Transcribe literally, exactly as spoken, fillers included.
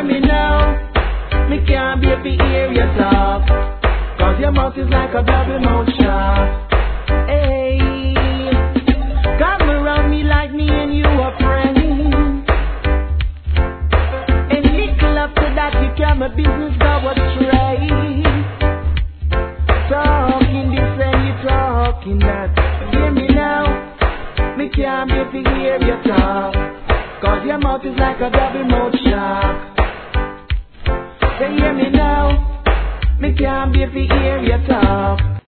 me now. Me can't bear to hear you talk. Cause your mouth is like a double mouth shark. Hey, come around me like me and you are friends. And little after that you can my business go astray. Talking this and you talking that. Hear me now. Me can't bear to hear you talk. Cause your mouth is like a double mouth shark. Say hear me now. Me can't bear to hear you talk.